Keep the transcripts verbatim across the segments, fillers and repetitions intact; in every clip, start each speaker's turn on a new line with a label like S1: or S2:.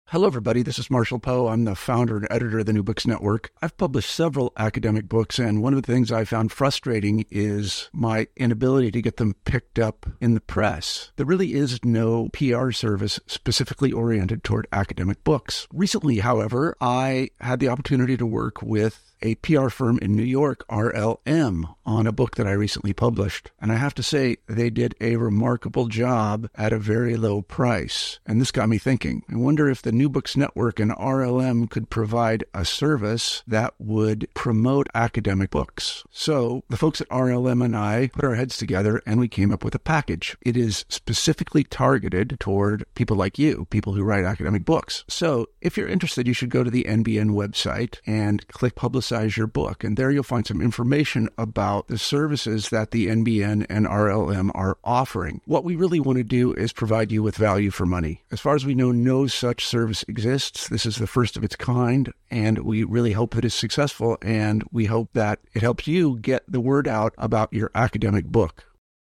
S1: Hello, everybody. This is Marshall Poe. I'm the founder and editor of the New Books Network. I've published several academic books, and one of the things I found frustrating is my inability to get them picked up in the press. There really is no P R service specifically oriented toward academic books. Recently, however, I had the opportunity to work with a P R firm in New York, R L M, on a book that I recently published. And I have to say, they did a remarkable job at a very low price. And this got me thinking. I wonder if the New Books Network and R L M could provide a service that would promote academic books. So the folks at R L M and I put our heads together and we came up with a package. It is specifically targeted toward people like you, people who write academic books. So if you're interested, you should go to the N B N website and click Publicize your book. And there you'll find some information about the services that the N B N and R L M are offering. What we really want to do is provide you with value for money. As far as we know, no such service exists. This is the first of its kind, and we really hope that it's successful, and we hope that it helps you get the word out about your academic book.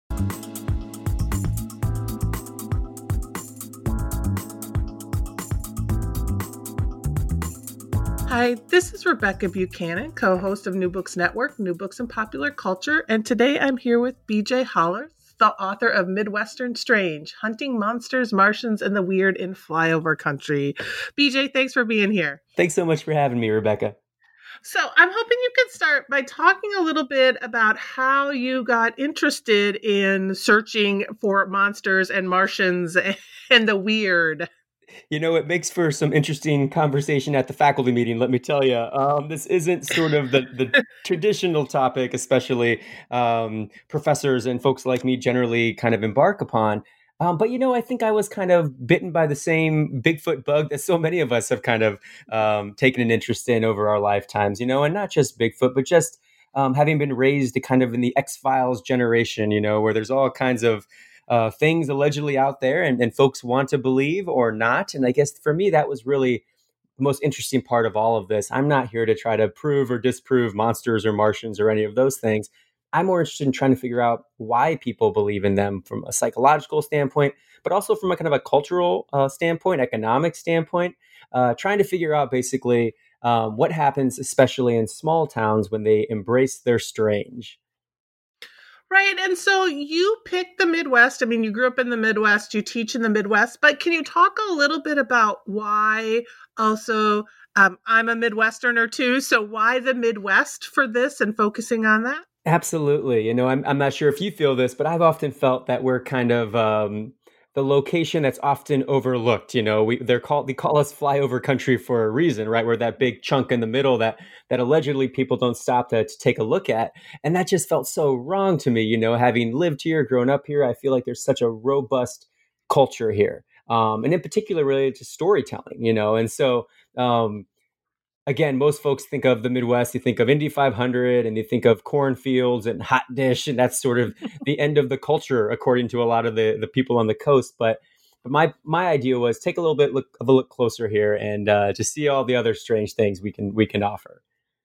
S2: Hi, this is Rebecca Buchanan, co-host of New Books Network, New Books and Popular Culture, and today I'm here with B J Hollers, the author of Midwestern Strange, Hunting Monsters, Martians, and the Weird in Flyover Country. B J, thanks for being here.
S3: Thanks so much for having me, Rebecca.
S2: So I'm hoping you could start by talking a little bit about how you got interested in searching for monsters and Martians and the weird.
S3: You know, it makes for some interesting conversation at the faculty meeting, let me tell you. Um, this isn't sort of the, the traditional topic, especially um, professors and folks like me generally kind of embark upon. Um, but, you know, I think I was kind of bitten by the same Bigfoot bug that so many of us have kind of um, taken an interest in over our lifetimes, you know, and not just Bigfoot, but just um, having been raised kind of in the X-Files generation, you know, where there's all kinds of Uh, things allegedly out there and, and folks want to believe or not. And I guess for me, that was really the most interesting part of all of this. I'm not here to try to prove or disprove monsters or Martians or any of those things. I'm more interested in trying to figure out why people believe in them from a psychological standpoint, but also from a kind of a cultural uh, standpoint, economic standpoint, uh, trying to figure out basically um, what happens, especially in small towns when they embrace their strange.
S2: Right. And so you picked the Midwest. I mean, you grew up in the Midwest, you teach in the Midwest, but can you talk a little bit about why also, um, I'm a Midwesterner too, so why the Midwest for this and focusing on that?
S3: Absolutely. You know, I'm I'm not sure if you feel this, but I've often felt that we're kind of um, the location that's often overlooked. You know, we they're called they call us flyover country for a reason, right? We're that big chunk in the middle that that allegedly people don't stop to, to take a look at, and that just felt so wrong to me. You know, having lived here, grown up here, I feel like there's such a robust culture here, um, and in particular related to storytelling. You know, and so. Um, Again, most folks think of the Midwest, they think of Indy five hundred and they think of cornfields and hot dish. And that's sort of the end of the culture, according to a lot of the, the people on the coast. But but my my idea was take a little bit look, of a look closer here and uh, to see all the other strange things we can we can offer.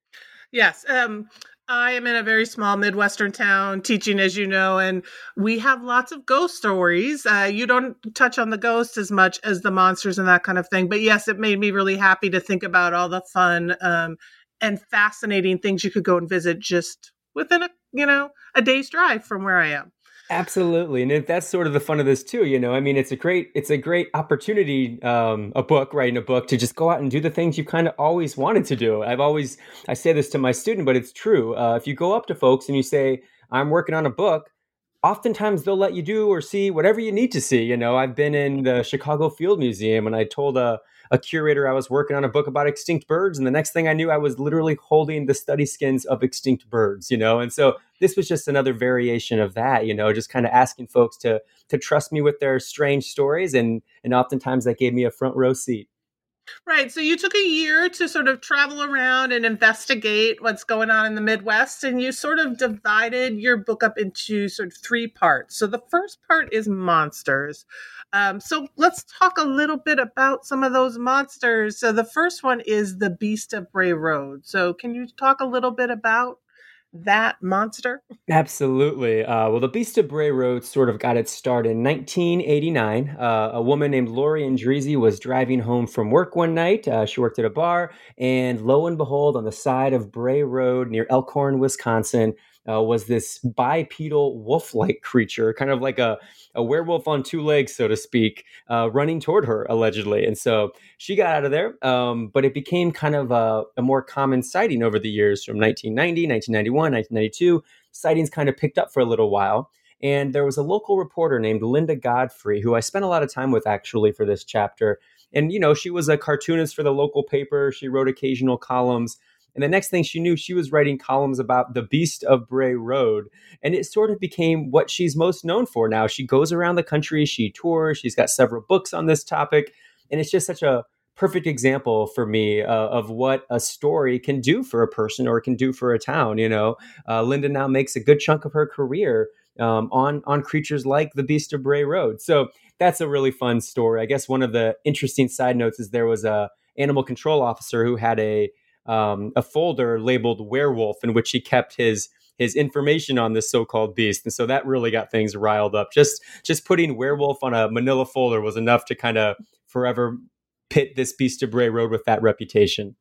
S2: Yes. Um, I am in a very small Midwestern town teaching, as you know, and we have lots of ghost stories. Uh, you don't touch on the ghosts as much as the monsters and that kind of thing. But yes, it made me really happy to think about all the fun um, and fascinating things you could go and visit just within a, you know, a day's drive from where I am.
S3: Absolutely. And if that's sort of the fun of this too, you know, I mean, it's a great, it's a great opportunity, um, a book, writing a book to just go out and do the things you kind of always wanted to do. I've always, I say this to my student, but it's true. Uh, if you go up to folks and you say, I'm working on a book, oftentimes they'll let you do or see whatever you need to see. You know, I've been in the Chicago Field Museum and I told a, a curator I was working on a book about extinct birds. And the next thing I knew, I was literally holding the study skins of extinct birds, you know? And so this was just another variation of that, you know, just kind of asking folks to to trust me with their strange stories. And, and oftentimes that gave me a front row seat.
S2: Right. So you took a year to sort of travel around and investigate what's going on in the Midwest, and you sort of divided your book up into sort of three parts. So the first part is monsters. Um, so let's talk a little bit about some of those monsters. So the first one is the Beast of Bray Road. So can you talk a little bit about that monster?
S3: Absolutely. Uh, well, the Beast of Bray Road sort of got its start in nineteen eighty-nine. Uh, a woman named Lori Andreezy was driving home from work one night. Uh, she worked at a bar, and lo and behold, on the side of Bray Road near Elkhorn, Wisconsin, uh, was this bipedal wolf-like creature, kind of like a, a werewolf on two legs, so to speak, uh, running toward her, allegedly. And so she got out of there, um, but it became kind of a, a more common sighting over the years from nineteen ninety, nineteen ninety-one, nineteen ninety-two. Sightings kind of picked up for a little while. And there was a local reporter named Linda Godfrey, who I spent a lot of time with actually for this chapter. And, you know, she was a cartoonist for the local paper. She wrote occasional columns. And the next thing she knew, she was writing columns about the Beast of Bray Road. And it sort of became what she's most known for now. She goes around the country, she tours, she's got several books on this topic. And it's just such a perfect example for me uh, of what a story can do for a person or can do for a town. You know, uh, Linda now makes a good chunk of her career um, on on creatures like the Beast of Bray Road. So that's a really fun story. I guess one of the interesting side notes is there was a animal control officer who had a um, a folder labeled werewolf in which he kept his his information on this so-called beast. And so that really got things riled up. Just just putting werewolf on a manila folder was enough to kind of forever pit this Beast of Bray Road with that reputation.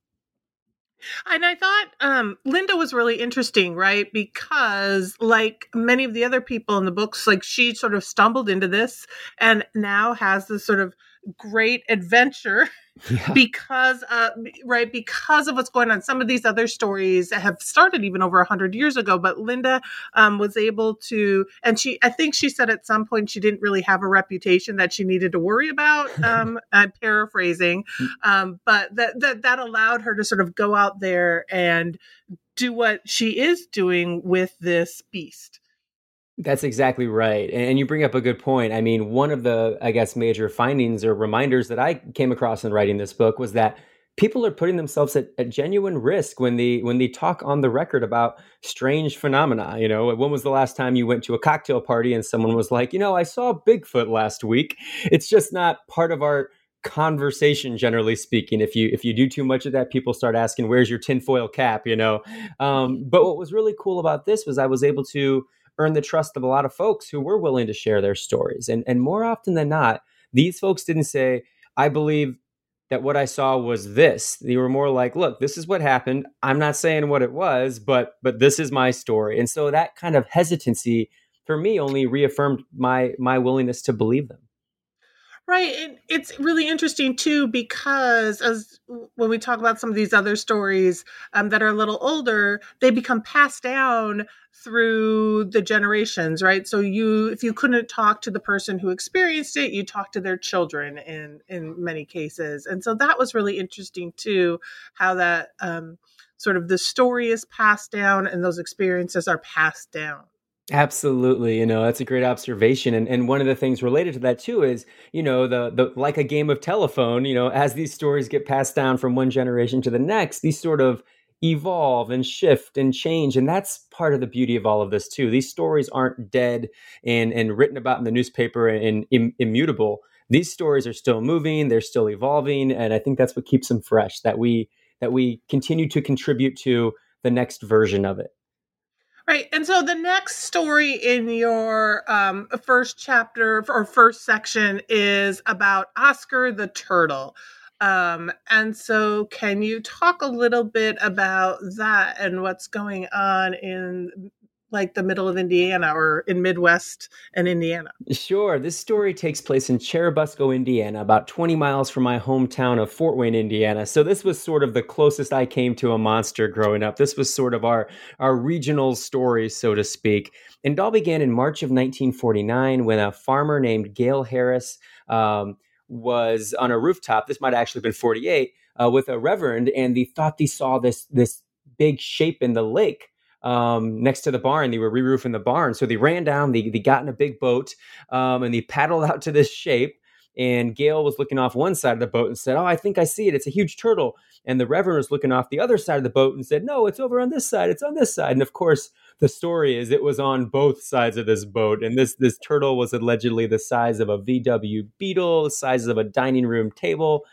S2: And I thought um, Linda was really interesting, right? Because like many of the other people in the books, like she sort of stumbled into this and now has this sort of great adventure yeah. because, uh, right, because of what's going on. Some of these other stories have started even over a hundred years ago, but Linda um, was able to, and she, I think she said at some point she didn't really have a reputation that she needed to worry about. Um, I'm paraphrasing, um, but that, that that allowed her to sort of go out there and do what she is doing with this beast.
S3: That's exactly right. And you bring up a good point. I mean, one of the, I guess, major findings or reminders that I came across in writing this book was that people are putting themselves at, at genuine risk when they when they talk on the record about strange phenomena. You know, when was the last time you went to a cocktail party and someone was like, you know, I saw Bigfoot last week? It's just not part of our conversation, generally speaking. If you if you do too much of that, people start asking, where's your tinfoil cap? You know, um, but what was really cool about this was I was able to earn the trust of a lot of folks who were willing to share their stories. And, and more often than not, these folks didn't say, I believe that what I saw was this. They were more like, look, this is what happened. I'm not saying what it was, but but this is my story. And so that kind of hesitancy for me only reaffirmed my my willingness to believe them.
S2: Right. And it's really interesting, too, because as when we talk about some of these other stories um, that are a little older, they become passed down through the generations. Right. So you if you couldn't talk to the person who experienced it, you talk to their children in in many cases. And so that was really interesting, too, how that um, sort of the story is passed down and those experiences are passed down.
S3: Absolutely. You know, that's a great observation. And and one of the things related to that too is, you know, the the like a game of telephone, you know, as these stories get passed down from one generation to the next, these sort of evolve and shift and change. And that's part of the beauty of all of this too. These stories aren't dead and and written about in the newspaper and Im- immutable. These stories are still moving, they're still evolving. And I think that's what keeps them fresh, that we that we continue to contribute to the next version of it.
S2: Right. And so the next story in your um, first chapter or first section is about Oscar the turtle. Um, and so can you talk a little bit about that and what's going on in like the middle of Indiana or in Midwest and Indiana?
S3: Sure. This story takes place in Churubusco, Indiana, about twenty miles from my hometown of Fort Wayne, Indiana. So this was sort of the closest I came to a monster growing up. This was sort of our, our regional story, so to speak. And it all began in March of nineteen forty-nine when a farmer named Gale Harris um, was on a rooftop. This might have actually been forty-eight uh, with a reverend, and they thought they saw this, this big shape in the lake. Um, next to the barn. They were re-roofing the barn. So they ran down, they, they got in a big boat, um, and they paddled out to this shape. And Gale was looking off one side of the boat and said, oh, I think I see it. It's a huge turtle. And the Reverend was looking off the other side of the boat and said, no, it's over on this side. It's on this side. And of course, the story is it was on both sides of this boat. And this, this turtle was allegedly the size of a V W Beetle, the size of a dining room table,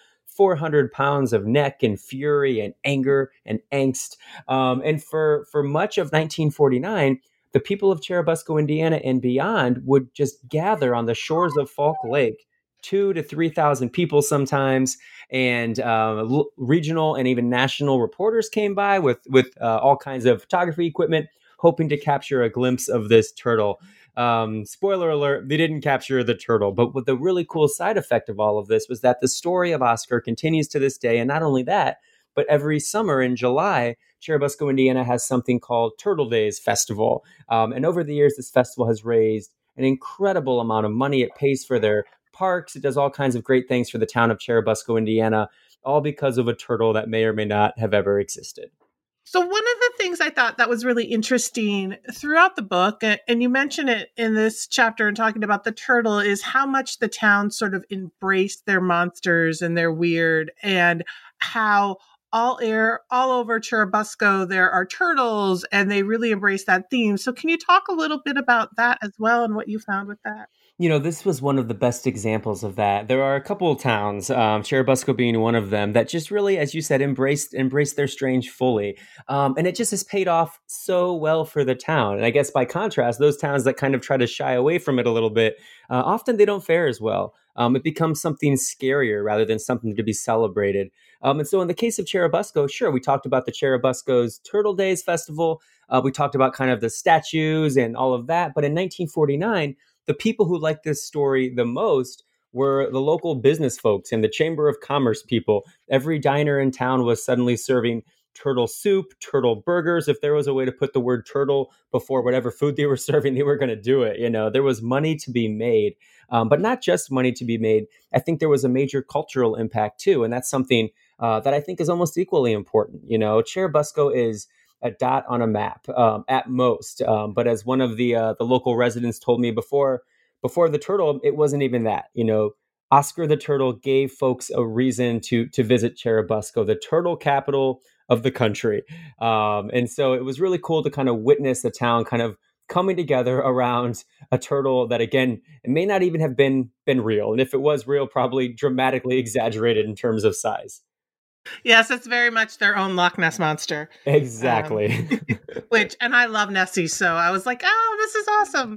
S3: four hundred pounds of neck and fury and anger and angst. Um, and for, for much of nineteen forty-nine, the people of Churubusco, Indiana and beyond would just gather on the shores of Falk Lake, two to three thousand people sometimes, and uh, l- regional and even national reporters came by with with uh, all kinds of photography equipment, hoping to capture a glimpse of this turtle. Um, spoiler alert, they didn't capture the turtle. But what the really cool side effect of all of this was that the story of Oscar continues to this day. And not only that, but every summer in July, Churubusco, Indiana has something called Turtle Days Festival. Um, and over the years, this festival has raised an incredible amount of money. It pays for their parks. It does all kinds of great things for the town of Churubusco, Indiana, all because of a turtle that may or may not have ever existed.
S2: So one of the things I thought that was really interesting throughout the book, and you mention it in this chapter and talking about the turtle, is how much the town sort of embraced their monsters and their weird, and how all air all over Churubusco there are turtles, and they really embrace that theme. So can you talk a little bit about that as well and what you found with that?
S3: You know, this was one of the best examples of that. There are a couple of towns, um, Churubusco being one of them, that just really, as you said, embraced embraced their strange fully. Um, and it just has paid off so well for the town. And I guess by contrast, those towns that kind of try to shy away from it a little bit, uh, often they don't fare as well. Um, it becomes something scarier rather than something to be celebrated. Um, and so in the case of Churubusco, sure, we talked about the Churubusco's Turtle Days Festival. Uh, we talked about kind of the statues and all of that. But in nineteen forty-nine, the people who liked this story the most were the local business folks and the Chamber of Commerce people. Every diner in town was suddenly serving turtle soup, turtle burgers. If there was a way to put the word turtle before whatever food they were serving, they were going to do it. You know, there was money to be made, um, but not just money to be made. I think there was a major cultural impact too. And that's something uh, that I think is almost equally important. You know, Churubusco is a dot on a map um, at most. Um, but as one of the uh, the local residents told me before, before the turtle, it wasn't even that. You know, Oscar the Turtle gave folks a reason to to visit Churubusco, the turtle capital of the country. Um, and so it was really cool to kind of witness the town kind of coming together around a turtle that, again, it may not even have been been real. And if it was real, probably dramatically exaggerated in terms of size.
S2: Yes, it's very much their own Loch Ness monster.
S3: Exactly.
S2: Um, which, and I love Nessie, so I was like, oh, this is awesome.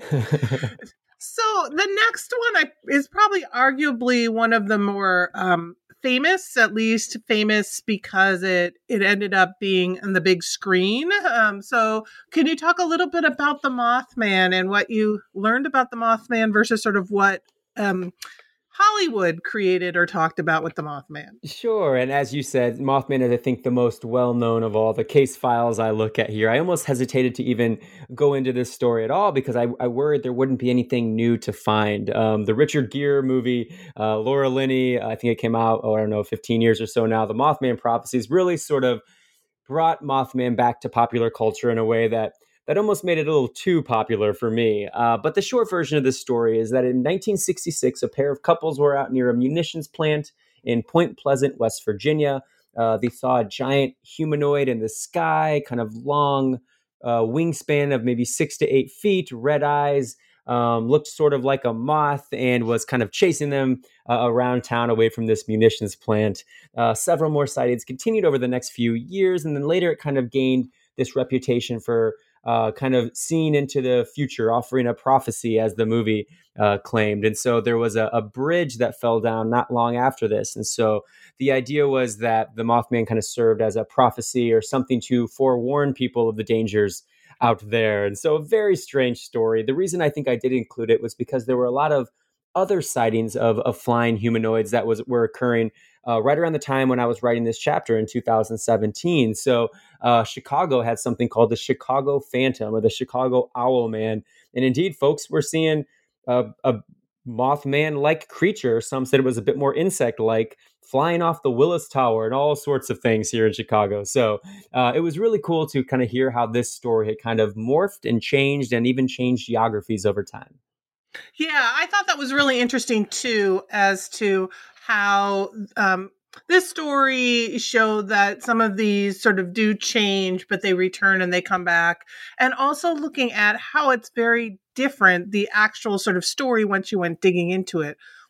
S2: So the next one I, is probably arguably one of the more um, famous, at least famous because it, it ended up being on the big screen. Um, so can you talk a little bit about the Mothman and what you learned about the Mothman versus sort of what um, Hollywood created or talked about with the Mothman?
S3: Sure. And as you said, Mothman is, I think, the most well-known of all the case files I look at here. I almost hesitated to even go into this story at all because I, I worried there wouldn't be anything new to find. Um, the Richard Gere movie, uh, Laura Linney, I think it came out, oh, I don't know, fifteen years or so now. The Mothman Prophecies really sort of brought Mothman back to popular culture in a way that that almost made it a little too popular for me. Uh, but the short version of this story is that in nineteen sixty-six, a pair of couples were out near a munitions plant in Point Pleasant, West Virginia. Uh, they saw a giant humanoid in the sky, kind of long uh, wingspan of maybe six to eight feet, red eyes, um, looked sort of like a moth and was kind of chasing them uh, around town away from this munitions plant. Uh, several more sightings continued over the next few years, and then later it kind of gained this reputation for Uh, kind of seeing into the future, offering a prophecy, as the movie uh, claimed. And so there was a, a bridge that fell down not long after this. And so the idea was that the Mothman kind of served as a prophecy or something to forewarn people of the dangers out there. And so a very strange story. The reason I think I did include it was because there were a lot of other sightings of, of flying humanoids that was were occurring uh, right around the time when I was writing this chapter in two thousand seventeen. So uh, Chicago had something called the Chicago Phantom or the Chicago Owl Man. And indeed, folks were seeing uh, a Mothman-like creature. Some said it was a bit more insect-like, flying off the Willis Tower and all sorts of things here in Chicago. So uh, it was really cool to kind of hear how this story had kind of morphed and changed and even changed geographies over time.
S2: Yeah, I thought that was really interesting too, as to how um, this story showed that some of these sort of do change, but they return and they come back. And also looking at how it's very different, the actual sort of story once you went digging into it.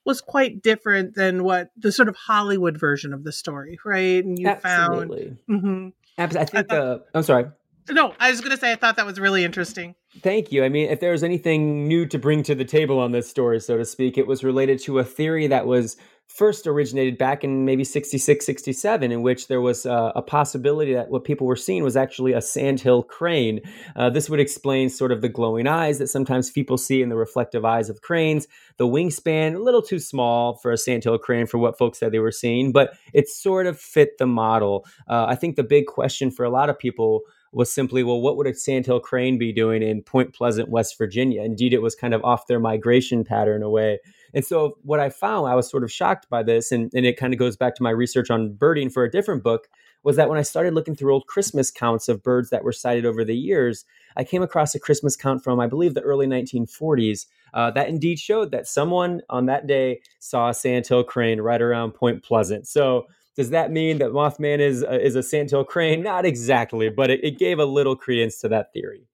S2: was quite different than what the sort of Hollywood version of the story, right? And you
S3: Absolutely.
S2: found. Mm-hmm.
S3: Absolutely. I think
S2: I thought,
S3: the, I'm sorry.
S2: No, I was going to say, I thought that was really interesting.
S3: Thank you. I mean, if there was anything new to bring to the table on this story, so to speak, it was related to a theory that was first originated back in maybe sixty-six, sixty-seven, in which there was uh, a possibility that what people were seeing was actually a sandhill crane. Uh, this would explain sort of the glowing eyes that sometimes people see in the reflective eyes of cranes, the wingspan, a little too small for a sandhill crane for what folks said they were seeing, but it sort of fit the model. Uh, I think the big question for a lot of people was simply, well, what would a sandhill crane be doing in Point Pleasant, West Virginia? Indeed, it was kind of off their migration pattern away. And so what I found, I was sort of shocked by this, and, and it kind of goes back to my research on birding for a different book, was that when I started looking through old Christmas counts of birds that were sighted over the years, I came across a Christmas count from, I believe, the early nineteen forties uh, that indeed showed that someone on that day saw a sandhill crane right around Point Pleasant. So does that mean that Mothman is uh, is a sandhill crane? Not exactly, but it, it gave a little credence to that theory.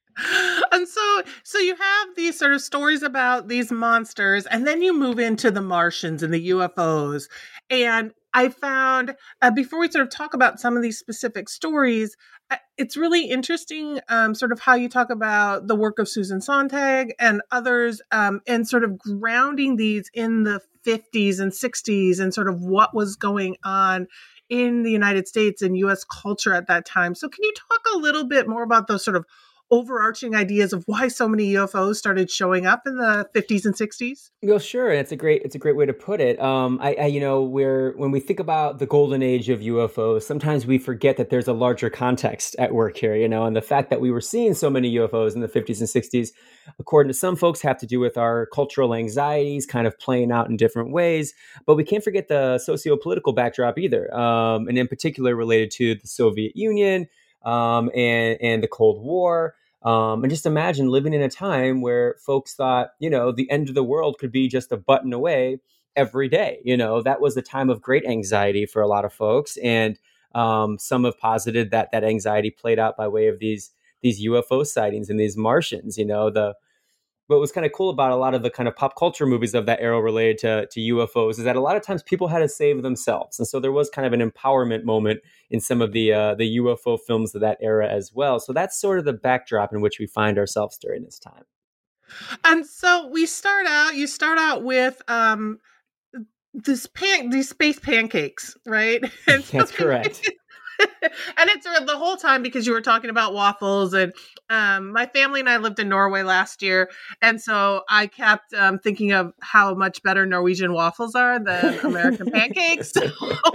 S2: And so, so you have these sort of stories about these monsters, and then you move into the Martians and the U F Os. And I found, uh, before we sort of talk about some of these specific stories, uh, it's really interesting, um, sort of how you talk about the work of Susan Sontag and others, um, and sort of grounding these in the fifties and sixties and sort of what was going on in the United States and U S culture at that time. So can you talk a little bit more about those sort of overarching ideas of why so many U F Os started showing up in the fifties and sixties?
S3: Well, sure. It's a great, it's a great way to put it. Um, I, I, you know, we're, when we think about the golden age of U F Os, sometimes we forget that there's a larger context at work here, you know, and the fact that we were seeing so many U F Os in the fifties and sixties, according to some folks, have to do with our cultural anxieties kind of playing out in different ways. But we can't forget the socio-political backdrop either. Um, and in particular related to the Soviet Union, um, and, and the Cold War. Um, and just imagine living in a time where folks thought, you know, the end of the world could be just a button away every day. You know, that was a time of great anxiety for a lot of folks. And um, some have posited that that anxiety played out by way of these these U F O sightings and these Martians. You know, the what was kind of cool about a lot of the kind of pop culture movies of that era related to, to U F Os is that a lot of times people had to save themselves. And so there was kind of an empowerment moment in some of the uh, the U F O films of that era as well. So that's sort of the backdrop in which we find ourselves during this time.
S2: And so we start out, you start out with um, this pan, these space pancakes, right? And so
S3: that's correct.
S2: And it's the whole time because you were talking about waffles, and um, my family and I lived in Norway last year, and so I kept um, thinking of how much better Norwegian waffles are than American pancakes. So,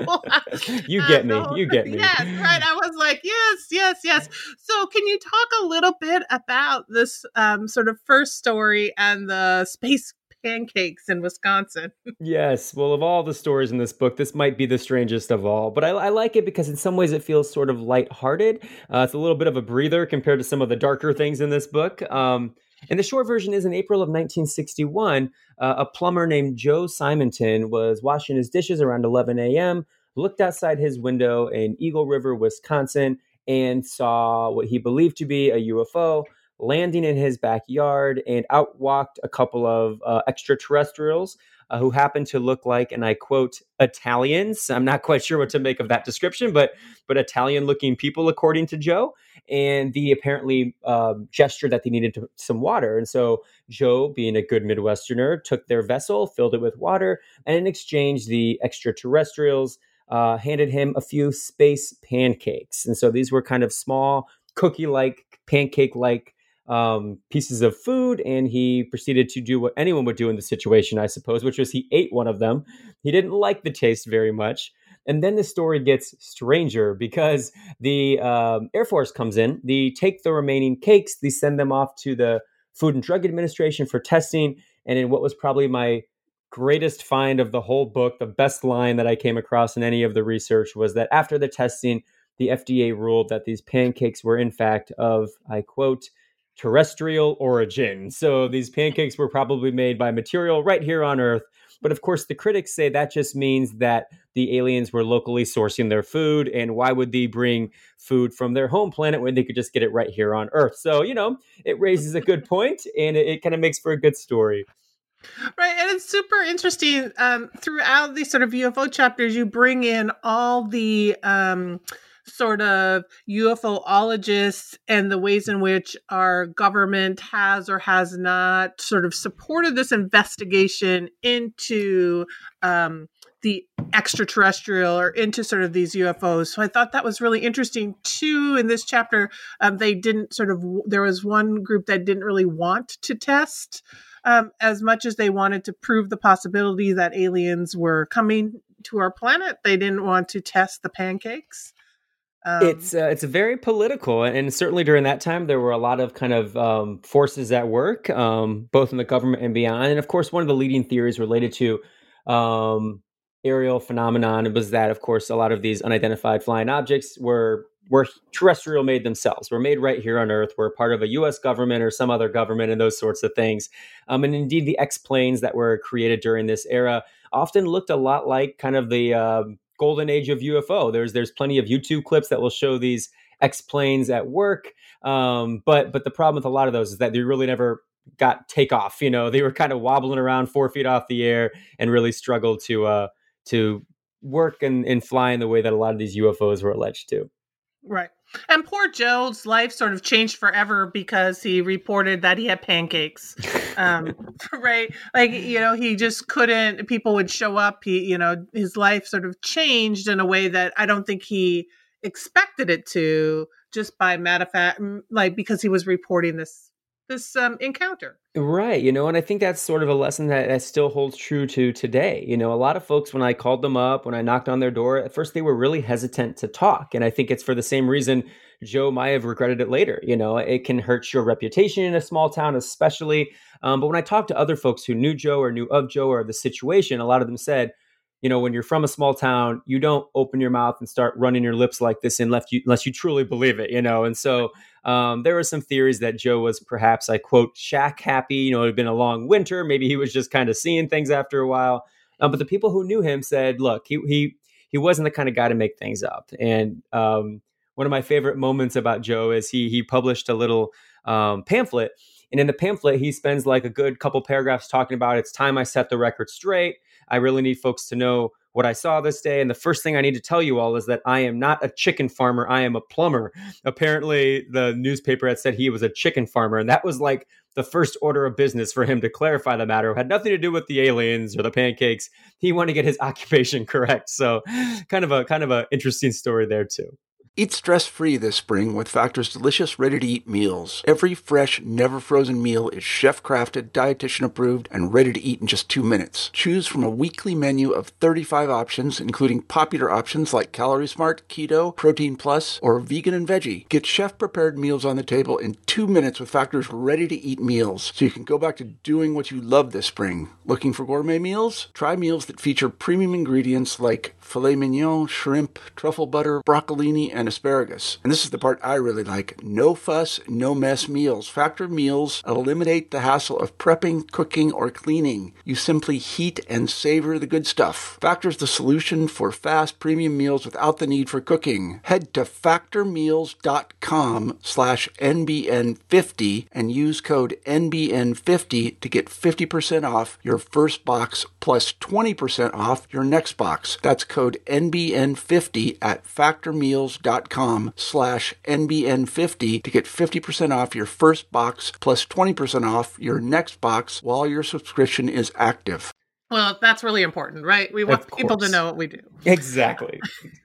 S3: you get
S2: um,
S3: me.
S2: whole,
S3: you get me.
S2: Yes, right. I was like, yes, yes, yes. So can you talk a little bit about this um, sort of first story and the space pancakes in Wisconsin?
S3: Yes. Well, of all the stories in this book, this might be the strangest of all, but I, I like it because in some ways it feels sort of lighthearted. Uh, it's a little bit of a breather compared to some of the darker things in this book. Um, and the short version is in April of nineteen sixty-one, uh, a plumber named Joe Simonton was washing his dishes around eleven a.m., looked outside his window in Eagle River, Wisconsin, and saw what he believed to be a U F O landing in his backyard, and out walked a couple of uh, extraterrestrials uh, who happened to look like, and I quote, Italians. I'm not quite sure what to make of that description, but but Italian-looking people, according to Joe. And the apparently uh, gesture that they needed to, some water. And so Joe, being a good Midwesterner, took their vessel, filled it with water, and in exchange, the extraterrestrials uh, handed him a few space pancakes. And so these were kind of small, cookie-like, pancake-like um, pieces of food, and he proceeded to do what anyone would do in the situation, I suppose, which was he ate one of them. He didn't like the taste very much. And then the story gets stranger because the um, Air Force comes in, they take the remaining cakes, they send them off to the Food and Drug Administration for testing. And in what was probably my greatest find of the whole book, the best line that I came across in any of the research was that after the testing, the F D A ruled that these pancakes were in fact of, I quote, terrestrial origin. So these pancakes were probably made by material right here on Earth. But of course, the critics say that just means that the aliens were locally sourcing their food. And why would they bring food from their home planet when they could just get it right here on Earth? So, you know, it raises a good point, and it, it kind of makes for a good story.
S2: Right, and it's super interesting. Um, throughout these sort of U F O chapters, you bring in all the um, sort of UFOologists and the ways in which our government has or has not sort of supported this investigation into um, the extraterrestrial or into sort of these U F Os. So I thought that was really interesting too. In this chapter, um, they didn't sort of. There was one group that didn't really want to test. Um, as much as they wanted to prove the possibility that aliens were coming to our planet, they didn't want to test the pancakes.
S3: Um, it's uh, it's very political, and certainly during that time, there were a lot of kind of um, forces at work, um, both in the government and beyond. And of course, one of the leading theories related to um, aerial phenomenon was that, of course, a lot of these unidentified flying objects were were terrestrial made themselves, were made right here on Earth, were part of a U S government or some other government and those sorts of things. Um, and indeed, the X-planes that were created during this era often looked a lot like kind of the uh, golden age of U F O. There's there's plenty of YouTube clips that will show these X-planes at work. Um, but but the problem with a lot of those is that they really never got takeoff. You know, they were kind of wobbling around four feet off the air and really struggled to uh, to work and, and fly in the way that a lot of these U F Os were alleged to.
S2: Right. And poor Joe's life sort of changed forever because he reported that he had pancakes. Um, right. Like, you know, he just couldn't, people would show up. He, you know, his life sort of changed in a way that I don't think he expected it to, just by matter of fact, like, because he was reporting this, this um, encounter.
S3: Right. You know, and I think that's sort of a lesson that, that still holds true to today. You know, a lot of folks, when I called them up, when I knocked on their door, at first they were really hesitant to talk. And I think it's for the same reason Joe might have regretted it later. You know, it can hurt your reputation in a small town, especially. Um, but when I talked to other folks who knew Joe or knew of Joe or the situation, a lot of them said, you know, when you're from a small town, you don't open your mouth and start running your lips like this unless you, unless you truly believe it, you know. And so um, there were some theories that Joe was perhaps, I quote, shack happy. You know, it had been a long winter. Maybe he was just kind of seeing things after a while. Um, but the people who knew him said, look, he he he wasn't the kind of guy to make things up. And um, one of my favorite moments about Joe is he he published a little um, pamphlet. And in the pamphlet, he spends like a good couple paragraphs talking about it's time I set the record straight. I really need folks to know what I saw this day. And the first thing I need to tell you all is that I am not a chicken farmer. I am a plumber. Apparently, the newspaper had said he was a chicken farmer. And that was like the first order of business for him to clarify the matter. It had nothing to do with the aliens or the pancakes. He wanted to get his occupation correct. So kind of a kind of a interesting story there, too.
S1: Eat stress-free this spring with Factor's delicious, ready-to-eat meals. Every fresh, never-frozen meal is chef-crafted, dietitian-approved, and ready to eat in just two minutes. Choose from a weekly menu of thirty-five options, including popular options like Calorie Smart, Keto, Protein Plus, or Vegan and Veggie. Get chef-prepared meals on the table in two minutes with Factor's ready-to-eat meals, so you can go back to doing what you love this spring. Looking for gourmet meals? Try meals that feature premium ingredients like filet mignon, shrimp, truffle butter, broccolini, and asparagus. And this is the part I really like. No fuss, no mess meals. Factor meals eliminate the hassle of prepping, cooking, or cleaning. You simply heat and savor the good stuff. Factor's the solution for fast premium meals without the need for cooking. Head to factormeals.com slash NBN50 and use code N B N fifty to get fifty percent off your first box plus twenty percent off your next box. That's code N B N fifty at factormeals.com slash NBN50 to get fifty percent off your first box plus twenty percent off your next box while your subscription is active.
S2: Well, that's really important, right? We want people to know what we do.
S3: Exactly.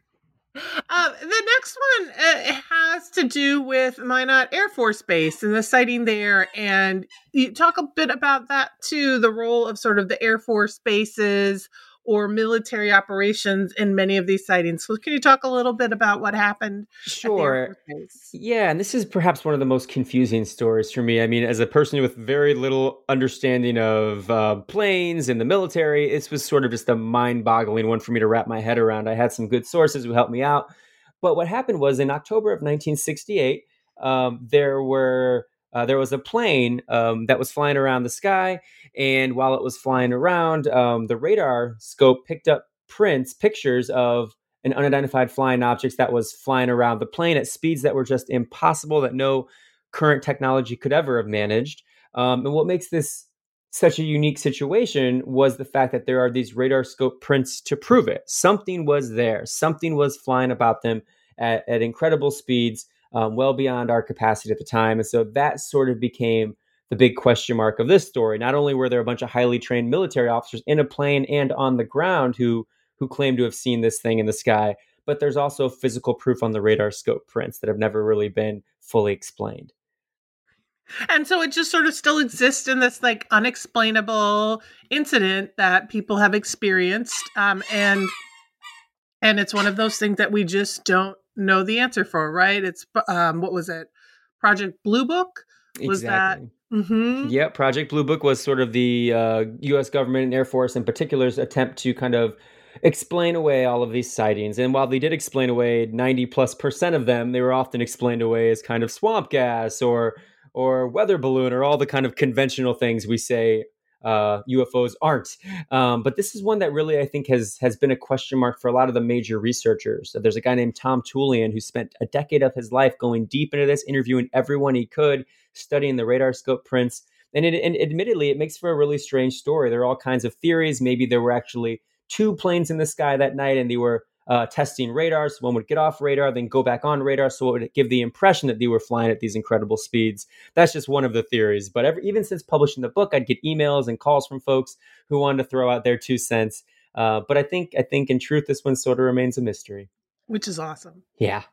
S2: Uh, the next one uh, has to do with Minot Air Force Base and the sighting there. And you talk a bit about that too, the role of sort of the Air Force bases or military operations in many of these sightings. So can you talk a little bit about what happened?
S3: Sure. Yeah, and this is perhaps one of the most confusing stories for me. I mean, as a person with very little understanding of uh, planes and the military, this was sort of just a mind-boggling one for me to wrap my head around. I had some good sources who helped me out. But what happened was in October of nineteen sixty-eight, um, there were uh, there was a plane um, that was flying around the sky. And while it was flying around, um, the radar scope picked up prints, pictures of an unidentified flying object that was flying around the plane at speeds that were just impossible, that no current technology could ever have managed. Um, and what makes this such a unique situation was the fact that there are these radar scope prints to prove it. Something was there. Something was flying about them at, at incredible speeds, um, well beyond our capacity at the time. And so that sort of became the big question mark of this story. Not only were there a bunch of highly trained military officers in a plane and on the ground who who claim to have seen this thing in the sky, but there's also physical proof on the radar scope prints that have never really been fully explained.
S2: And so it just sort of still exists in this like unexplainable incident that people have experienced. Um, and and it's one of those things that we just don't know the answer for, right? It's, um, what was it? Project Blue Book? Was
S3: Exactly.
S2: that? Mm-hmm.
S3: Yeah, Project Blue Book was sort of the uh, U S government and Air Force in particular's attempt to kind of explain away all of these sightings. And while they did explain away ninety plus percent of them, they were often explained away as kind of swamp gas or or weather balloon or all the kind of conventional things we say uh, U F Os aren't. Um, but this is one that really, I think, has has been a question mark for a lot of the major researchers. So there's a guy named Tom Tulian who spent a decade of his life going deep into this, interviewing everyone he could, studying the radar scope prints. And, it, and admittedly, it makes for a really strange story. There are all kinds of theories. Maybe there were actually two planes in the sky that night and they were uh, testing radar. So one would get off radar, then go back on radar. So it would give the impression that they were flying at these incredible speeds. That's just one of the theories. But every, even since publishing the book, I'd get emails and calls from folks who wanted to throw out their two cents. Uh, but I think, I think in truth, this one sort of remains a mystery.
S2: Which is awesome.
S3: Yeah.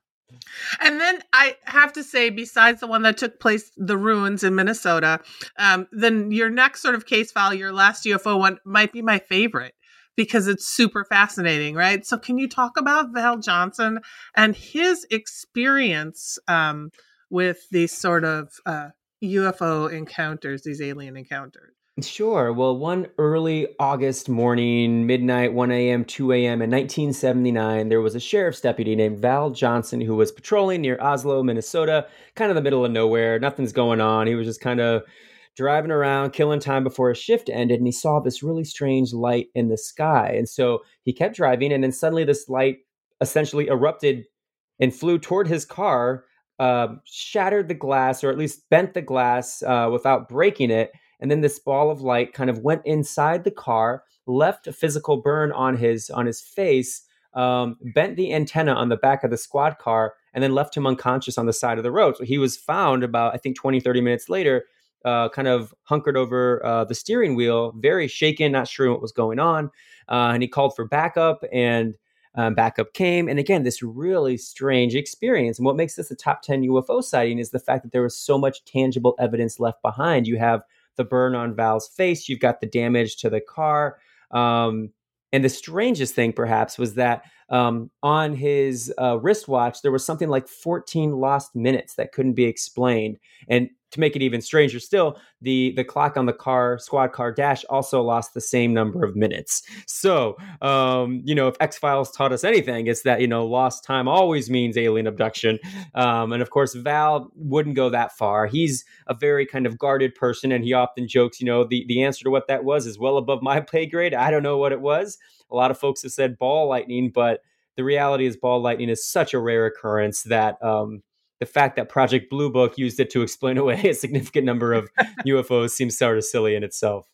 S2: And then I have to say, besides the one that took place, the ruins in Minnesota, um, then your next sort of case file, your last U F O one, might be my favorite because it's super fascinating, right? So can you talk about Val Johnson and his experience um, with these sort of uh, U F O encounters, these alien encounters?
S3: Sure. Well, one early August morning, midnight, one a.m., two a.m. in nineteen seventy-nine, there was a sheriff's deputy named Val Johnson who was patrolling near Oslo, Minnesota, kind of the middle of nowhere. Nothing's going on. He was just kind of driving around, killing time before his shift ended, and he saw this really strange light in the sky. And so he kept driving, and then suddenly this light essentially erupted and flew toward his car, uh, shattered the glass, or at least bent the glass uh, without breaking it. And then this ball of light kind of went inside the car, left a physical burn on his on his face, um, bent the antenna on the back of the squad car, and then left him unconscious on the side of the road. So he was found about, I think, twenty, thirty minutes later, uh, kind of hunkered over uh, the steering wheel, very shaken, not sure what was going on. Uh, and he called for backup, and um, backup came. And again, this really strange experience. And what makes this a top ten U F O sighting is the fact that there was so much tangible evidence left behind. You have the burn on Val's face. You've got the damage to the car. Um, and the strangest thing, perhaps, was that um, on his uh, wristwatch, there was something like fourteen lost minutes that couldn't be explained. And to make it even stranger still, the the clock on the car, squad car dash also lost the same number of minutes. So, um, you know, if X-Files taught us anything, it's that, you know, lost time always means alien abduction. Um, and of course, Val wouldn't go that far. He's a very kind of guarded person, and he often jokes, you know, the, the answer to what that was is well above my pay grade. I don't know what it was. A lot of folks have said ball lightning, but the reality is ball lightning is such a rare occurrence that um, the fact that Project Blue Book used it to explain away a significant number of U F Os seems sort of silly in itself.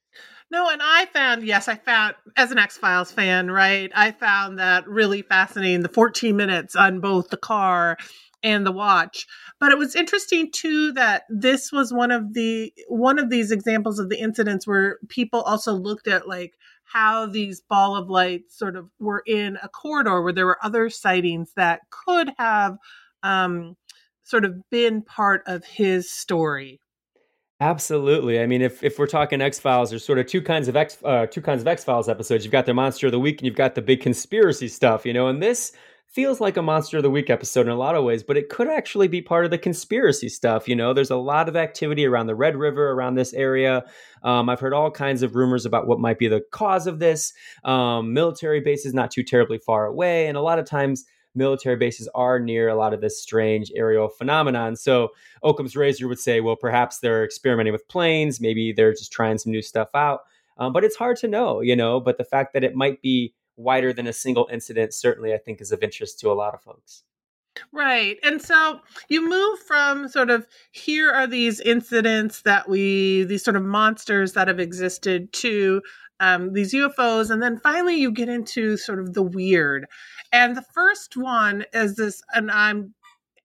S2: No, and I found, yes, I found, as an X-Files fan, right, I found that really fascinating, the fourteen minutes on both the car and the watch. But it was interesting, too, that this was one of the, one of these examples of the incidents where people also looked at, like, how these ball of light sort of were in a corridor where there were other sightings that could have um, sort of been part of his story.
S3: Absolutely. I mean, if, if we're talking X-Files, there's sort of two kinds of X uh, two kinds of X-Files episodes. You've got the Monster of the Week, and you've got the big conspiracy stuff, you know, and this feels like a Monster of the Week episode in a lot of ways, but it could actually be part of the conspiracy stuff. You know, there's a lot of activity around the Red River, around this area. Um, I've heard all kinds of rumors about what might be the cause of this. Um, military bases not too terribly far away. And a lot of times military bases are near a lot of this strange aerial phenomenon. So Occam's razor would say, well, perhaps they're experimenting with planes. Maybe they're just trying some new stuff out. Um, but it's hard to know, you know, but the fact that it might be wider than a single incident certainly, I think, is of interest to a lot of folks.
S2: Right. And so you move from sort of here are these incidents that we, these sort of monsters that have existed to um, these U F Os. And then finally you get into sort of the weird. And the first one is this, and I'm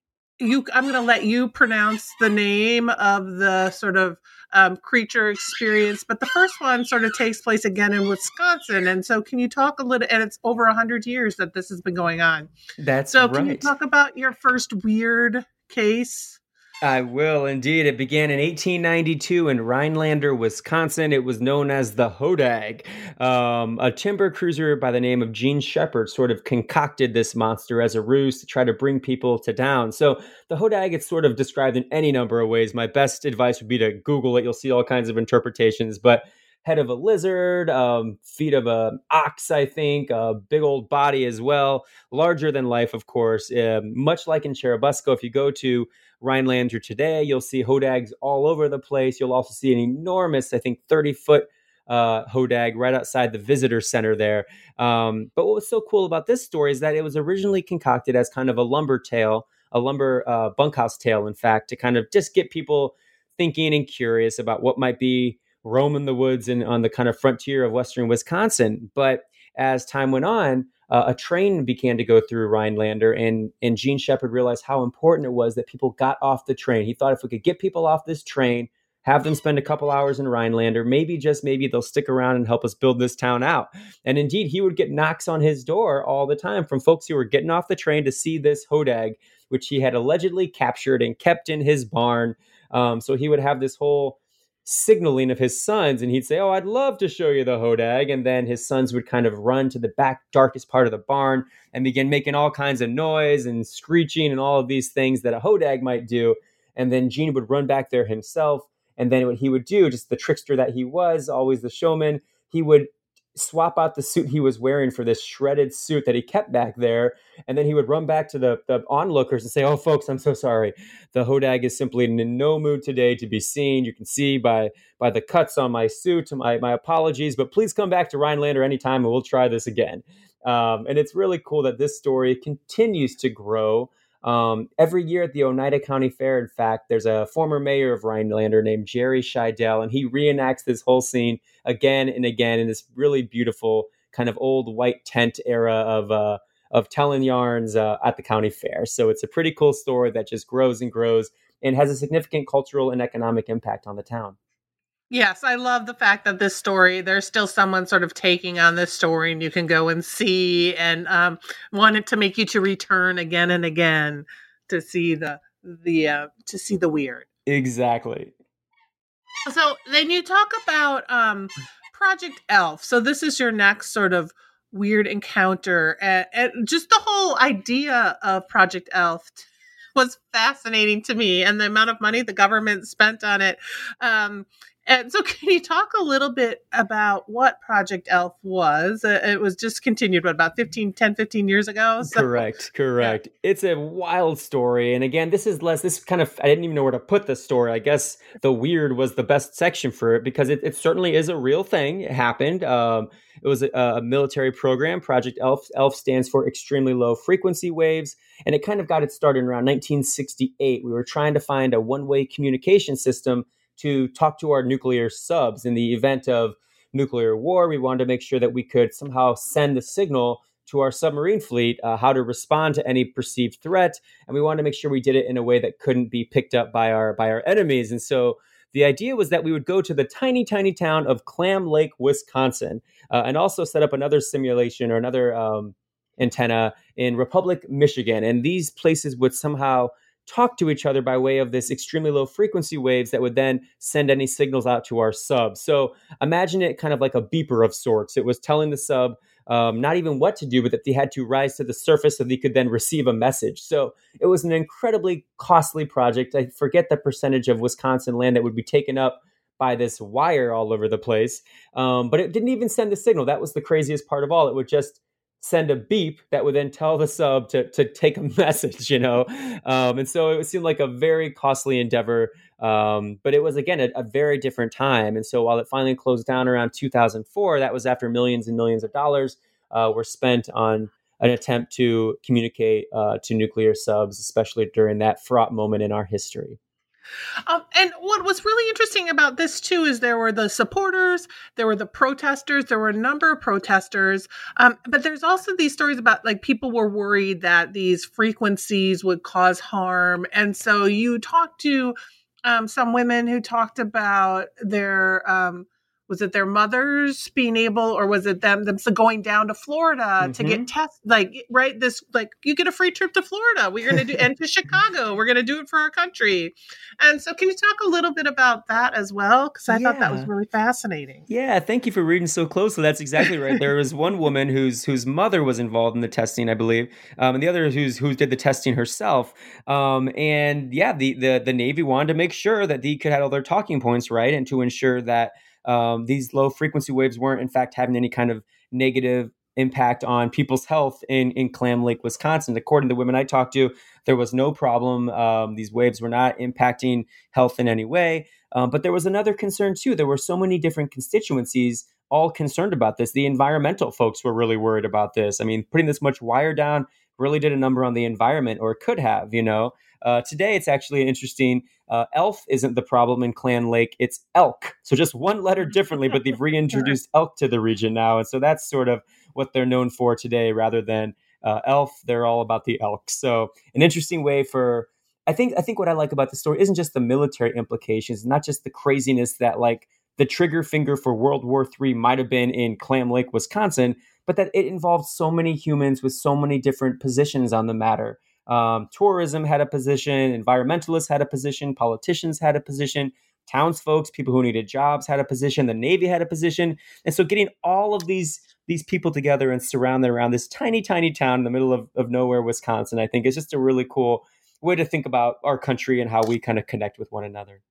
S2: you I'm going to let you pronounce the name of the sort of um, creature experience, but the first one sort of takes place again in Wisconsin. And so can you talk a little, and it's over a hundred years that this has been going on.
S3: That's
S2: So
S3: right.
S2: can you talk about your first weird case?
S3: I will indeed. It began in eighteen ninety-two in Rhinelander, Wisconsin. It was known as the Hodag. Um, a timber cruiser by the name of Gene Shepard sort of concocted this monster as a ruse to try to bring people to town. So the Hodag is sort of described in any number of ways. My best advice would be to Google it. You'll see all kinds of interpretations, but head of a lizard, um, feet of an ox, I think, a big old body as well, larger than life, of course. Uh, much like in Churubusco, if you go to Rhinelander today, you'll see Hodags all over the place. You'll also see an enormous, I think, thirty-foot uh, Hodag right outside the visitor center there. Um, but what was so cool about this story is that it was originally concocted as kind of a lumber tale, a lumber uh, bunkhouse tale, in fact, to kind of just get people thinking and curious about what might be roaming the woods and on the kind of frontier of western Wisconsin. But as time went on, uh, a train began to go through Rhinelander, and and Gene Shepard realized how important it was that people got off the train. He thought if we could get people off this train, have them spend a couple hours in Rhinelander, maybe just maybe they'll stick around and help us build this town out. And indeed, he would get knocks on his door all the time from folks who were getting off the train to see this Hodag, which he had allegedly captured and kept in his barn. Um, so he would have this whole signaling of his sons, and he'd say, "Oh, I'd love to show you the Hodag." And then his sons would kind of run to the back darkest part of the barn and begin making all kinds of noise and screeching and all of these things that a Hodag might do. And then Gene would run back there himself. And then what he would do, just the trickster that he was, always the showman, he would swap out the suit he was wearing for this shredded suit that he kept back there. And then he would run back to the, the onlookers and say, "Oh, folks, I'm so sorry. The Hodag is simply in no mood today to be seen. You can see by by the cuts on my suit. My, my apologies, but please come back to Rhinelander anytime and we'll try this again." Um, and it's really cool that this story continues to grow. Um, every year at the Oneida County Fair, in fact, there's a former mayor of Rhinelander named Jerry Scheidel, and he reenacts this whole scene again and again in this really beautiful kind of old white tent era of uh, of telling yarns uh, at the county fair. So it's a pretty cool story that just grows and grows and has a significant cultural and economic impact on the town.
S2: Yes, I love the fact that this story, there's still someone sort of taking on this story and you can go and see and um, wanted to make you to return again and again to see the the uh, to see the weird.
S3: Exactly.
S2: So then you talk about um, Project Elf. So this is your next sort of weird encounter, and, and just the whole idea of Project Elf was fascinating to me, and the amount of money the government spent on it. Um, And so can you talk a little bit about what Project Elf was? Uh, it was just continued, what, about fifteen, ten, fifteen years ago? So,
S3: correct, correct. Yeah. It's a wild story. And again, this is less, this kind of, I didn't even know where to put this story. I guess the weird was the best section for it because it, it certainly is a real thing. It happened. Um, it was a, a military program. Project Elf, Elf stands for Extremely Low Frequency Waves. And it kind of got it started around nineteen sixty-eight. We were trying to find a one-way communication system to talk to our nuclear subs in the event of nuclear war. We wanted to make sure that we could somehow send the signal to our submarine fleet, uh, how to respond to any perceived threat. And we wanted to make sure we did it in a way that couldn't be picked up by our, by our enemies. And so the idea was that we would go to the tiny, tiny town of Clam Lake, Wisconsin, uh, and also set up another simulation or another um, antenna in Republic, Michigan. And these places would somehow talk to each other by way of this extremely low frequency waves that would then send any signals out to our sub. So imagine it kind of like a beeper of sorts. It was telling the sub um, not even what to do, but that they had to rise to the surface so they could then receive a message. So it was an incredibly costly project. I forget the percentage of Wisconsin land that would be taken up by this wire all over the place. Um, but it didn't even send the signal. That was the craziest part of all. It would just send a beep that would then tell the sub to to take a message, you know? Um, and so it seemed like a very costly endeavor. Um, but it was, again, a, a very different time. And so while it finally closed down around two thousand four, that was after millions and millions of dollars uh, were spent on an attempt to communicate uh, to nuclear subs, especially during that fraught moment in our history.
S2: Um, and what was really interesting about this too is there were the supporters, there were the protesters, there were a number of protesters, um, but there's also these stories about like people were worried that these frequencies would cause harm, and so you talked to um, some women who talked about their um, was it their mothers being able, or was it them them going down to Florida mm-hmm. to get tested? Like, right, this like you get a free trip to Florida. We're going to do and to Chicago. We're going to do it for our country. And so, can you talk a little bit about that as well? Because I yeah. thought that was really fascinating.
S3: Yeah, thank you for reading so closely. That's exactly right. There was one woman whose whose mother was involved in the testing, I believe, um, and the other who's who did the testing herself. Um, and yeah, the the the Navy wanted to make sure that they could have all their talking points right, and to ensure that Um, these low frequency waves weren't, in fact, having any kind of negative impact on people's health in, in Clam Lake, Wisconsin. According to the women I talked to, there was no problem. Um, these waves were not impacting health in any way. Um, but there was another concern, too. There were so many different constituencies all concerned about this. The environmental folks were really worried about this. I mean, putting this much wire down really did a number on the environment, or could have, you know. Uh, today, it's actually interesting. Uh, elf isn't the problem in Clam Lake. It's elk. So just one letter differently, but they've reintroduced elk to the region now. And so that's sort of what they're known for today rather than uh, elf. They're all about the elk. So an interesting way for, I think, I think what I like about the story isn't just the military implications, not just the craziness that like the trigger finger for World War Three might have been in Clam Lake, Wisconsin, but that it involved so many humans with so many different positions on the matter. Um, tourism had a position, environmentalists had a position, politicians had a position, townsfolk, people who needed jobs had a position, the Navy had a position. And so getting all of these these people together and surrounded around this tiny, tiny town in the middle of, of nowhere, Wisconsin, I think is just a really cool way to think about our country and how we kind of connect with one another.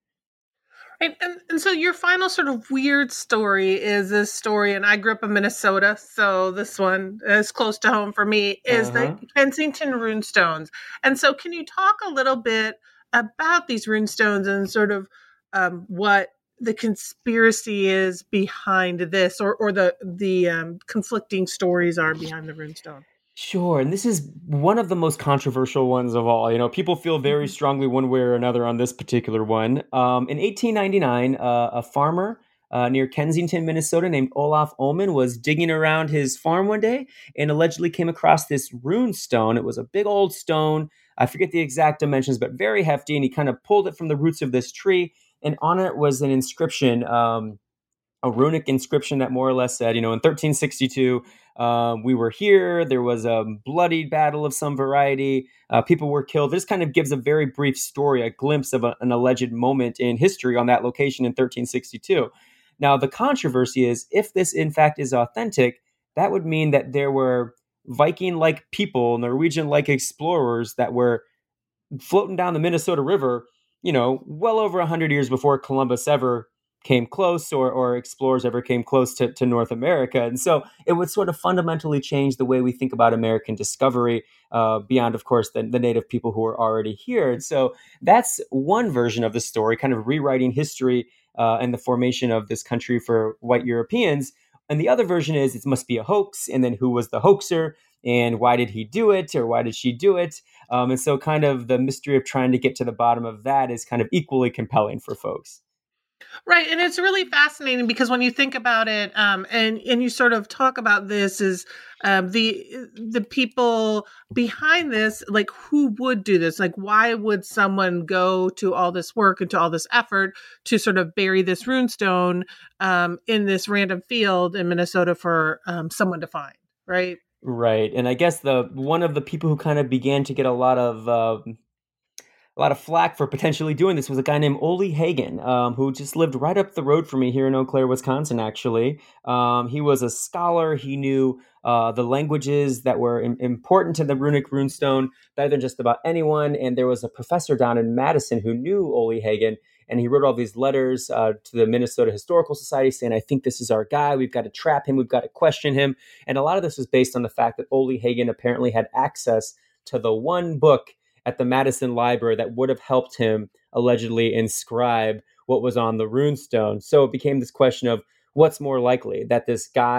S2: And, and, and so your final sort of weird story is this story, and I grew up in Minnesota, so this one is close to home for me, is uh-huh. the Kensington runestones. And so can you talk a little bit about these runestones and sort of um, what the conspiracy is behind this, or, or the, the um, conflicting stories are behind the runestone?
S3: Sure. And this is one of the most controversial ones of all. You know, people feel very strongly one way or another on this particular one. Um, in eighteen ninety-nine, uh, a farmer uh, near Kensington, Minnesota, named Olaf Ullman was digging around his farm one day and allegedly came across this rune stone. It was a big old stone. I forget the exact dimensions, but very hefty. And he kind of pulled it from the roots of this tree. And on it was an inscription, um, a runic inscription that more or less said, you know, in thirteen sixty-two, um, we were here. There was a bloody battle of some variety. Uh, people were killed. This kind of gives a very brief story, a glimpse of a, an alleged moment in history on that location in thirteen sixty-two. Now, the controversy is, if this in fact is authentic, that would mean that there were Viking-like people, Norwegian-like explorers that were floating down the Minnesota River, you know, well over one hundred years before Columbus ever came close, or, or explorers ever came close to, to North America. And so it would sort of fundamentally change the way we think about American discovery, uh, beyond, of course, the, the native people who were already here. And so that's one version of the story, kind of rewriting history uh, and the formation of this country for white Europeans. And the other version is it must be a hoax. And then who was the hoaxer? And why did he do it? Or why did she do it? Um, and so kind of the mystery of trying to get to the bottom of that is kind of equally compelling for folks.
S2: Right. And it's really fascinating because when you think about it, um, and, and you sort of talk about this is um, the the people behind this, like who would do this? Like, why would someone go to all this work and to all this effort to sort of bury this runestone um, in this random field in Minnesota for um, someone to find? Right.
S3: Right. And I guess the one of the people who kind of began to get a lot of uh, a lot of flack for potentially doing this was a guy named Ole Hagen, um, who just lived right up the road from me here in Eau Claire, Wisconsin, actually. Um, he was a scholar. He knew uh, the languages that were im- important to the runic runestone better than just about anyone. And there was a professor down in Madison who knew Ole Hagen, and he wrote all these letters uh, to the Minnesota Historical Society saying, I think this is our guy. We've got to trap him. We've got to question him. And a lot of this was based on the fact that Ole Hagen apparently had access to the one book at the Madison Library that would have helped him allegedly inscribe what was on the runestone. So it became this question of what's more likely, that this guy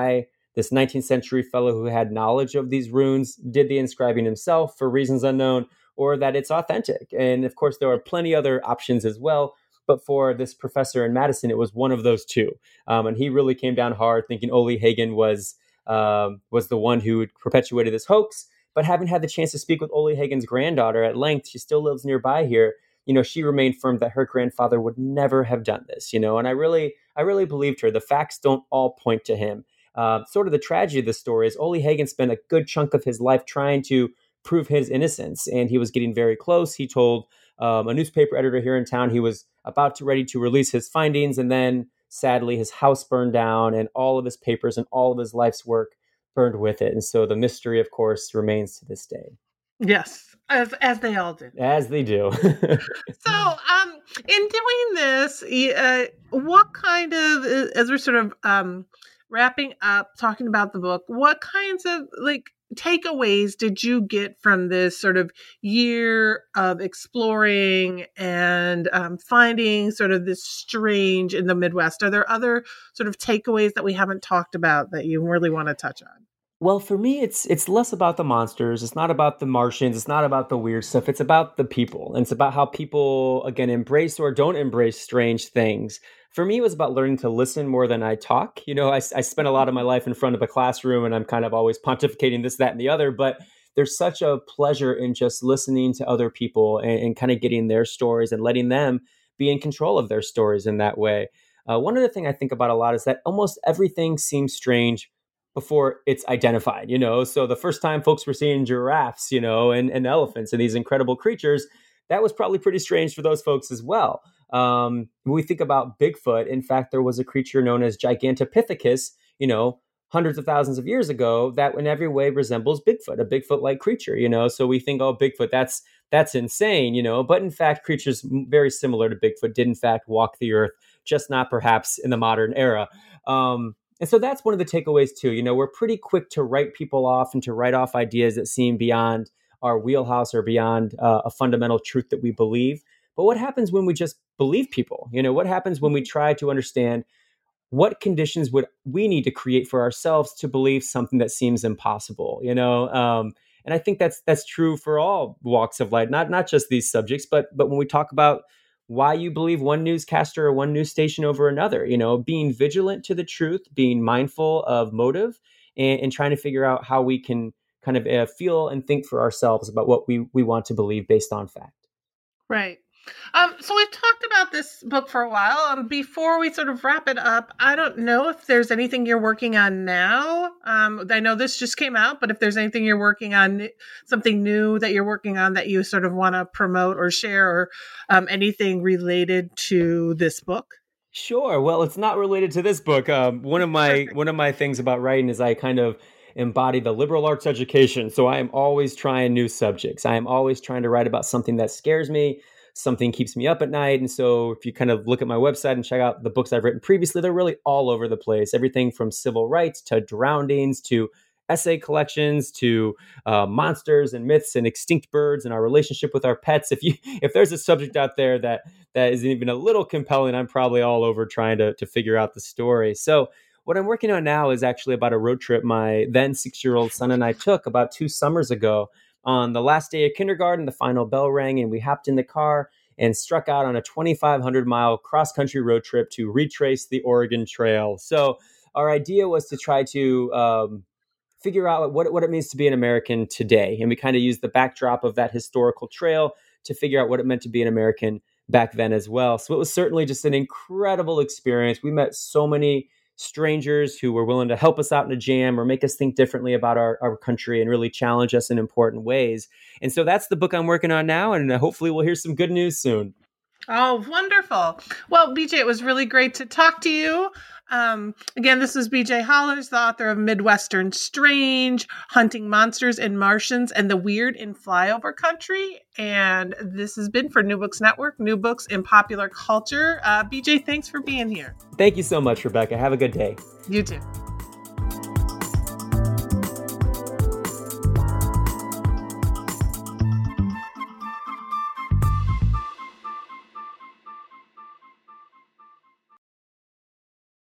S3: this nineteenth century fellow who had knowledge of these runes did the inscribing himself for reasons unknown, or that it's authentic. And of course, there are plenty other options as well. But for this professor in Madison, it was one of those two. Um, and he really came down hard, thinking Ole Hagen was um, was the one who perpetuated this hoax. But having had the chance to speak with Ole Hagen's granddaughter at length, she still lives nearby here. You know, she remained firm that her grandfather would never have done this. You know, and I really, I really believed her. The facts don't all point to him. Uh, sort of the tragedy of the story is Ole Hagen spent a good chunk of his life trying to prove his innocence, and he was getting very close. He told um, a newspaper editor here in town he was about to ready to release his findings, and then sadly his house burned down, and all of his papers and all of his life's work burned with it. And so the mystery, of course, remains to this day.
S2: Yes, as as they all do.
S3: As they do.
S2: So, um, in doing this, uh, what kind of, as we're sort of um, wrapping up, talking about the book, what kinds of like takeaways did you get from this sort of year of exploring and um, finding sort of this strange in the Midwest? Are there other sort of takeaways that we haven't talked about that you really want to touch on?
S3: Well, for me, it's it's less about the monsters. It's not about the Martians. It's not about the weird stuff. It's about the people. And it's about how people, again, embrace or don't embrace strange things. For me, it was about learning to listen more than I talk. You know, I, I spent a lot of my life in front of a classroom, and I'm kind of always pontificating this, that, and the other. But there's such a pleasure in just listening to other people and, and kind of getting their stories and letting them be in control of their stories in that way. Uh, one other thing I think about a lot is that almost everything seems strange before it's identified, you know? So the first time folks were seeing giraffes, you know, and, and elephants and these incredible creatures, that was probably pretty strange for those folks as well. Um, when we think about Bigfoot, in fact, there was a creature known as Gigantopithecus, you know, hundreds of thousands of years ago that in every way resembles Bigfoot, a Bigfoot-like creature, you know? So we think, oh, Bigfoot, that's that's insane, you know? But in fact, creatures very similar to Bigfoot did in fact walk the earth, just not perhaps in the modern era. Um, And so that's one of the takeaways too. You know, we're pretty quick to write people off and to write off ideas that seem beyond our wheelhouse or beyond uh, a fundamental truth that we believe. But what happens when we just believe people? You know, what happens when we try to understand what conditions would we need to create for ourselves to believe something that seems impossible? You know, um, and I think that's that's true for all walks of life, not not just these subjects, but but when we talk about why you believe one newscaster or one news station over another, you know, being vigilant to the truth, being mindful of motive, and, and trying to figure out how we can kind of uh, feel and think for ourselves about what we, we want to believe based on fact.
S2: Right. Um, so we've talked about this book for a while. Um, before we sort of wrap it up, I don't know if there's anything you're working on now. Um, I know this just came out, but if there's anything you're working on, something new that you're working on that you sort of want to promote or share, or um, anything related to this book.
S3: Sure. Well, it's not related to this book. Um, one of my one of my things about writing is I kind of embody the liberal arts education. So I am always trying new subjects. I am always trying to write about something that scares me, something keeps me up at night. And so if you kind of look at my website and check out the books I've written previously, they're really all over the place. Everything from civil rights to drownings to essay collections to uh, monsters and myths and extinct birds and our relationship with our pets. If you if there's a subject out there that that is even a little compelling, I'm probably all over trying to to figure out the story. So what I'm working on now is actually about a road trip my then six-year-old son and I took about two summers ago. On the last day of kindergarten, the final bell rang and we hopped in the car and struck out on a twenty-five hundred mile cross-country road trip to retrace the Oregon Trail. So our idea was to try to um, figure out what, what it means to be an American today. And we kind of used the backdrop of that historical trail to figure out what it meant to be an American back then as well. So it was certainly just an incredible experience. We met so many strangers who were willing to help us out in a jam or make us think differently about our, our country and really challenge us in important ways. And so that's the book I'm working on now. And hopefully we'll hear some good news soon.
S2: Oh, wonderful. Well, B J, it was really great to talk to you. Um, again, this is B J Hollers, the author of Midwestern Strange, Hunting Monsters and Martians, and the Weird in Flyover Country. And this has been for New Books Network, New Books in Popular Culture. Uh, B J, thanks for being here.
S3: Thank you so much, Rebecca. Have a good day.
S2: You too.